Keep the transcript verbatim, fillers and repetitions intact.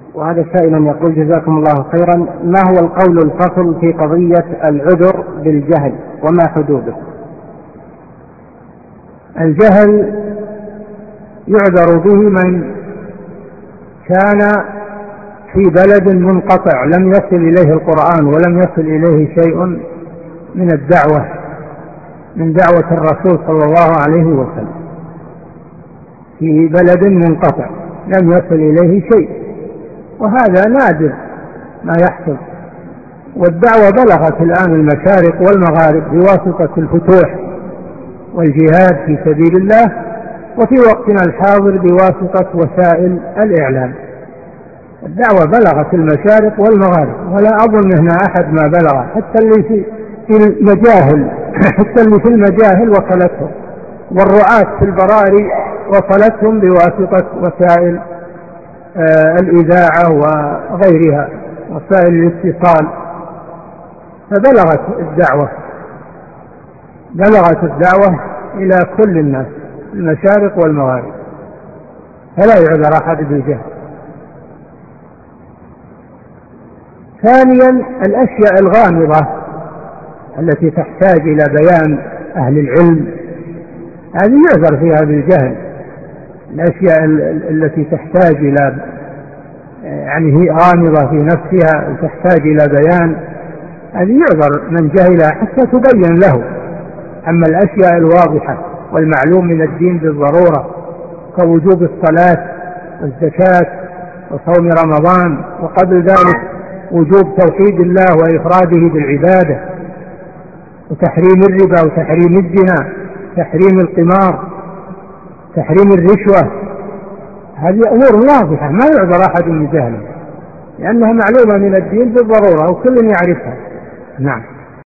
وهذا سائل يقول: جزاكم الله خيرا، ما هو القول الفصل في قضية العذر بالجهل وما حدوده؟ الجهل يعذر به من كان في بلد منقطع لم يصل إليه القرآن ولم يصل إليه شيء من الدعوة من دعوة الرسول صلى الله عليه وسلم، في بلد منقطع لم يصل إليه شيء، وهذا نادر ما يحصل. والدعوة بلغت الآن المشارق والمغارب بواسطة الفتوح والجهاد في سبيل الله، وفي وقتنا الحاضر بواسطة وسائل الإعلام. الدعوة بلغت المشارق والمغارب، ولا أظن هنا أحد ما بلغ، حتى اللي في المجاهل حتى اللي في المجاهل وصلتهم، والرعاة في البراري وصلتهم بواسطة وسائل آه الإذاعة وغيرها، وسائل الاتصال. فبلغت الدعوة بلغت الدعوة إلى كل الناس المشارق والمغارب، فلا يعذر أحد بالجهل. ثانيا، الأشياء الغامضة التي تحتاج إلى بيان أهل العلم هذه يعذر فيها بالجهل. الأشياء التي تحتاج إلى يعني هي غامضة في نفسها وتحتاج إلى بيان هذه يعذر من جهلها حتى تبين له. أما الأشياء الواضحة والمعلوم من الدين بالضرورة كوجوب الصلاة والزكاة وصوم رمضان، وقبل ذلك وجوب توحيد الله وإفراده بالعبادة، وتحريم الربا وتحريم الزنا، تحريم القمار، تحريم الرشوة، هذه أمور واضحة ما يعذر أحد من جهله، لأنها معلومة من الدين بالضرورة وكل يعرفها. نعم.